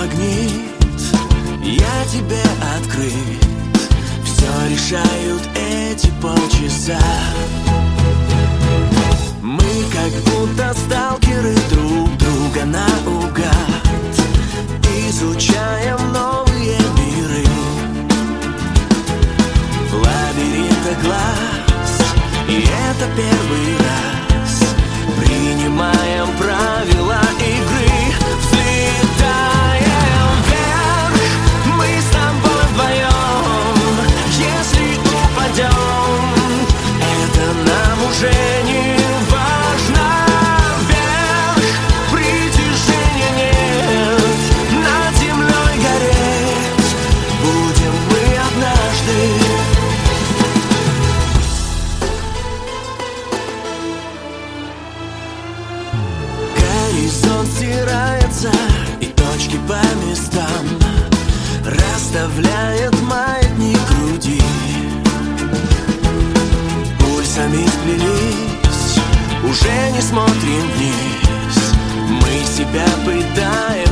магнит, я тебе открыт. Все решают эти полчаса. Мы как будто сталкеры друг друга наугад, изучаем новые миры. В лабиринтах глаз, и это первый раз принимаем правила игры. Взлетаем вверх, мы с тобой вдвоем. Если упадем, это нам уже не важно. Вверх притяжения нет, над землей гореть будем мы однажды. Горизонт стирается, и точки по местам расставляет маятник груди. Пульсами сплелись, уже не смотрим вниз. Мы себя пытаем